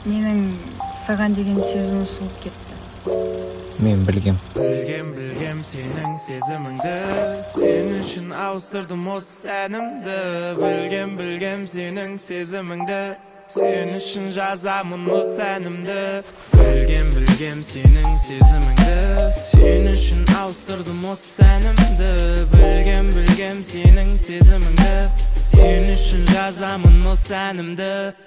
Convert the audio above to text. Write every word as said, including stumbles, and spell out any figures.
менің саған деген сезімім суып кетті. Мен білгем. Білгем, білгем сенің сезіміңді, сен үшін ауыстырдым осы әнімді. Білгем, білгем сенің сезіміңді, сен үшін жазамын осы әнімді. Білгем, білгем сенің сезіміңді, сен үшін ауыстырдым осы әнімді. Білгем, білгем сенің сезіміңді, сен үшін жазамын осы әнімді.